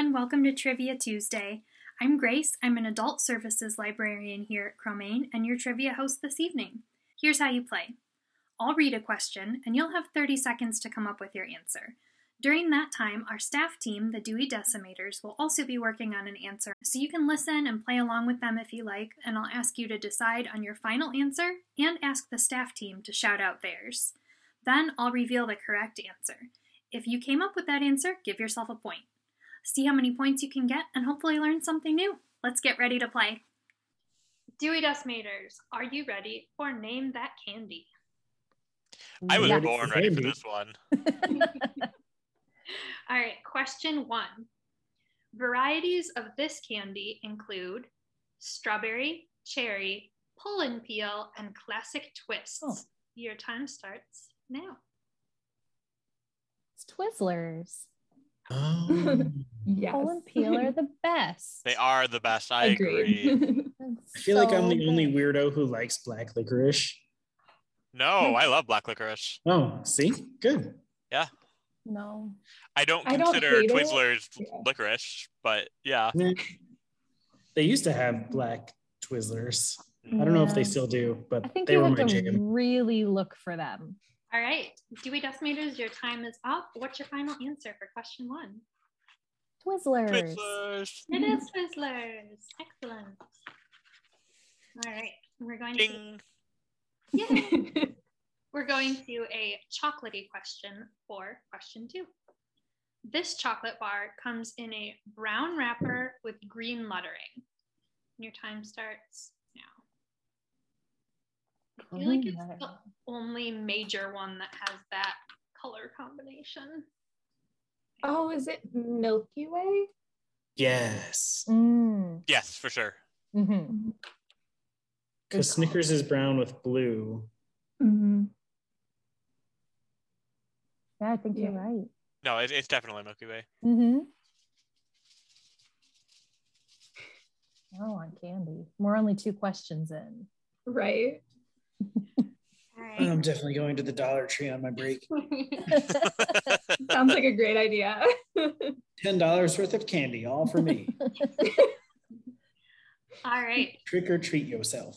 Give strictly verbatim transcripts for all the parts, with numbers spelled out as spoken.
everyone, welcome to Trivia Tuesday. I'm Grace, I'm an adult services librarian here at Cromaine, and your trivia host this evening. Here's how you play. I'll read a question, and you'll have thirty seconds to come up with your answer. During that time, our staff team, the Dewey Decimators, will also be working on an answer, so you can listen and play along with them if you like, and I'll ask you to decide on your final answer and ask the staff team to shout out theirs. Then I'll reveal the correct answer. If you came up with that answer, give yourself a point. See how many points you can get and hopefully learn something new. Let's get ready to play. Dewey Decimators, are you ready for Name That Candy? I was Yes. born ready for this one. All right, question one. Varieties of this candy include strawberry, cherry, pull and peel, and classic twists. Oh. Your time starts now. It's Twizzlers. Oh. Yes. Pull and peel are the best. They are the best. I agree. Agreed. I feel like I'm So the only good. weirdo who likes black licorice. No, I love black licorice. Oh, see? Good. No. I don't I don't consider hate it. Twizzlers Yeah. licorice, but yeah. Eh. They used to have black Twizzlers. I don't know if they Yeah. still do, but I think they you were have my to jam. really look for them. All right, Dewey Decimators, your time is up. What's your final answer for question one? Twizzlers. Twizzlers. It is Twizzlers. Excellent. All right, we're going to Ding. yeah, we're going to a chocolatey question for question two. This chocolate bar comes in a brown wrapper with green lettering. Your time starts now. I feel like Green it's the lettering. only major one that has that color combination. Oh, is it Milky Way? Yes. Mm. Yes, for sure. Mm-hmm. Because Good call. Snickers is brown with blue. Mm-hmm. Yeah, I think Yeah. you're right. No, it, it's definitely Milky Way. Mm-hmm. I don't want candy. We're only two questions in. Right. All right. I'm definitely going to the Dollar Tree on my break. Sounds like a great idea. ten dollars worth of candy, all for me. All right. Trick or treat yourself.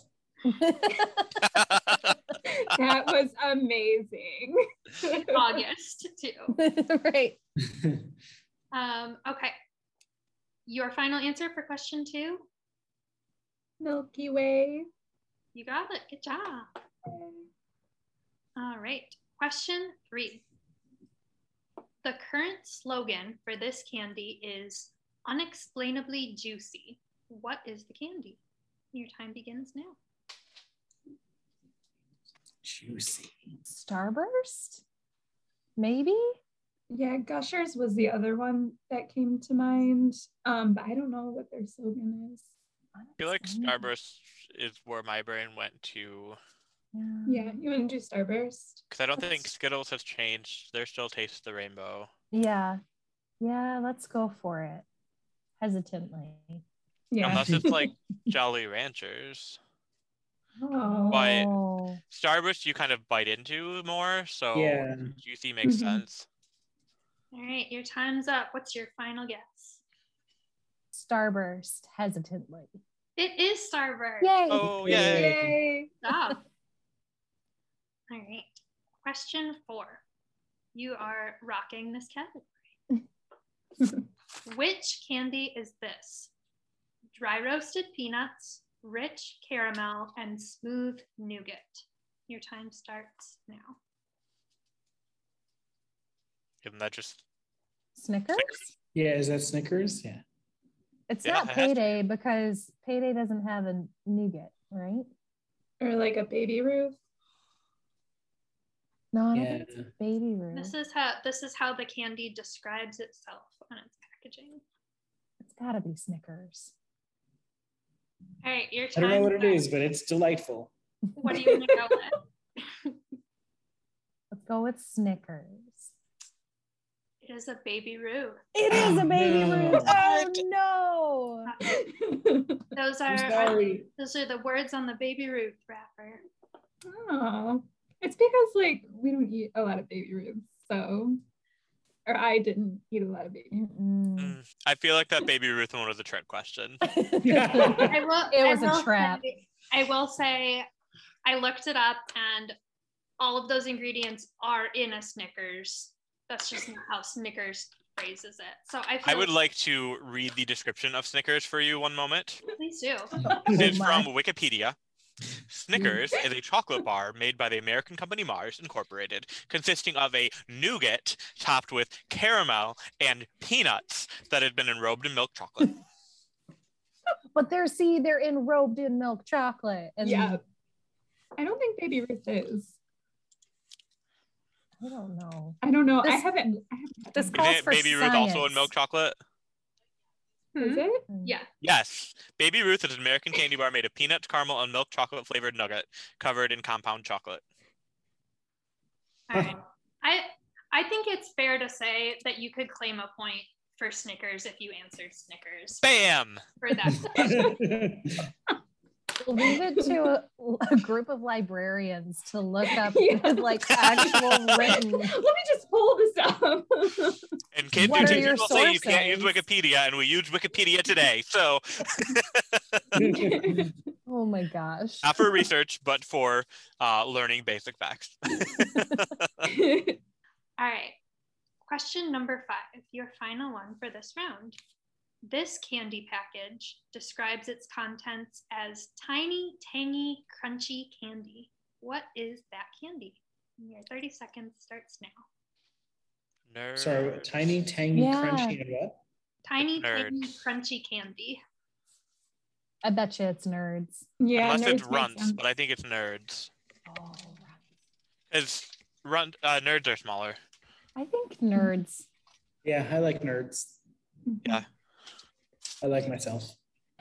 That was amazing. August too. Right. Um, okay. Your final answer for question two? Milky Way. You got it. Good job. All right. Question three. The current slogan for this candy is unexplainably juicy. What is the candy? Your time begins now. Juicy. Starburst? Maybe? Yeah, Gushers was the other one that came to mind. Um, but I don't know what their slogan is. I feel like Starburst is where my brain went to, Yeah, you want to do Starburst? because I don't think Let's- Skittles has changed. They're still Taste the Rainbow. Yeah. Yeah, let's go for it. Hesitantly. Yeah. Unless it's like Jolly Ranchers. Oh. But- Oh. Starburst you kind of bite into more, so Yeah. juicy makes Mhm. sense. All right. Your time's up. What's your final guess? Starburst, hesitantly. It is Starburst. Yay! Oh, Yay. yay. Yay. Stop. All right. Question four. You are rocking this category. Which candy is this? Dry roasted peanuts, rich caramel, and smooth nougat. Your time starts now. Isn't that just Snickers? Yeah, is that Snickers? Yeah. It's Yeah, not it has to be. Payday because Payday doesn't have a nougat, right? Or like a Baby Ruth. No, I don't Yeah. think it's Baby Ruth. This is how this is how the candy describes itself on its packaging. It's gotta be Snickers. All right, your I time. don't know what it is, but it's delightful. What do you want to go with? Let's go with Snickers. It is a Baby Ruth. It is a Oh, Baby no. Ruth. Oh no. Those I'm are sorry. those are the words on the Baby Ruth wrapper. Oh, it's because like we don't eat a lot of Baby Ruths, so or I didn't eat a lot of baby. Mm-mm. Mm, I feel like that Baby Ruth one was a trick question. I will, It I was a will trap. Say, I will say, I looked it up, and all of those ingredients are in a Snickers. That's just not how Snickers phrases it. So I feel I would like to read the description of Snickers for you one moment. please do. It's Oh my. from Wikipedia. Snickers is a chocolate bar made by the American company Mars Incorporated, consisting of a nougat topped with caramel and peanuts that had been enrobed in milk chocolate. But they're see, they're enrobed in milk chocolate. And Yeah. I don't think Baby Ruth is. I don't know. I don't know. I This- haven't. I haven't this Isn't calls it for Baby Ruth also in science. milk chocolate? Is it? Yeah. Yes. Baby Ruth is an American candy bar made of peanut, caramel, and milk chocolate flavored nugget covered in compound chocolate. All right. I I think it's fair to say that you could claim a point for Snickers if you answered Snickers Bam! for that. Leave it to a, a group of librarians to look up Yeah. like actual written. Let me just pull this up. And kids, What your are your teachers will say you can't use sources? Wikipedia, and we use Wikipedia today. So, Oh my gosh. not for research, but for uh, learning basic facts. All right. Question number five, your final one for this round. This candy package describes its contents as tiny, tangy, crunchy candy. What is that candy? Your thirty seconds starts now. Nerd. Sorry, tiny, tangy, Yeah. crunchy, and what? Tiny, Nerds. tangy, crunchy candy. I bet you it's nerds. Yeah, Unless nerds it's make runts, sense. but I think it's nerds. Oh, Because run uh, nerds are smaller. I think nerds. Yeah, I like nerds. Yeah. I like myself.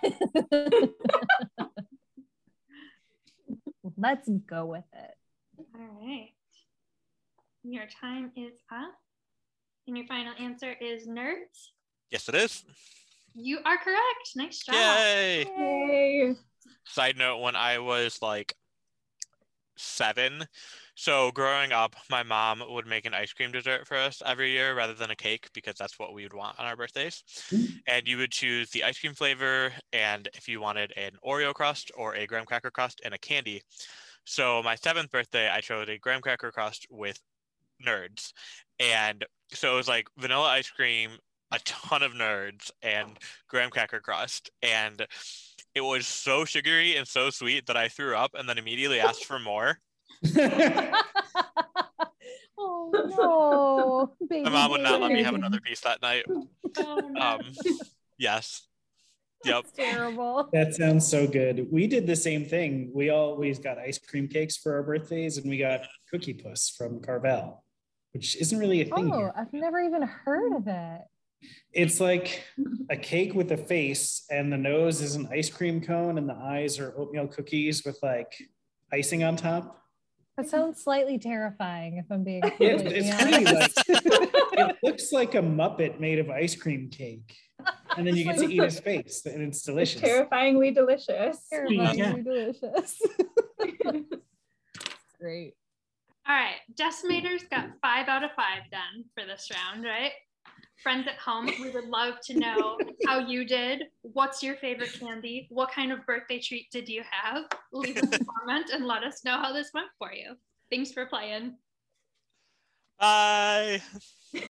Let's go with it. All right. Your time is up. And your final answer is nerds. Yes, it is. You are correct. Nice job. Yay! Yay. Side note, when I was like seven, so growing up, my mom would make an ice cream dessert for us every year rather than a cake because that's what we would want on our birthdays. Mm. And you would choose the ice cream flavor and if you wanted an Oreo crust or a graham cracker crust and a candy. So my seventh birthday, I chose a graham cracker crust with nerds. And so it was like vanilla ice cream, a ton of nerds, and graham cracker crust. And it was so sugary and so sweet that I threw up and then immediately asked for more. Oh no, baby. My mom would not let me have David. another piece that night. Oh, no. Um, yes. Yep. That's terrible. That sounds so good. We did the same thing. We always got ice cream cakes for our birthdays, and we got Cookie Puss from Carvel, which isn't really a thing Oh, here. I've never even heard of it. It's like a cake with a face, and the nose is an ice cream cone, and the eyes are oatmeal cookies with like icing on top. That sounds slightly terrifying, if I'm being It, completely it's honest. pretty like it looks like a Muppet made of ice cream cake, and then you get to eat his face, and it's It's delicious. terrifyingly delicious. Terrifyingly Yeah. delicious. Great. All right. Decimators got five out of five done for this round, right? Friends at home, we would love to know how you did. What's your favorite candy? What kind of birthday treat did you have? Leave us a comment and let us know how this went for you. Thanks for playing. Bye.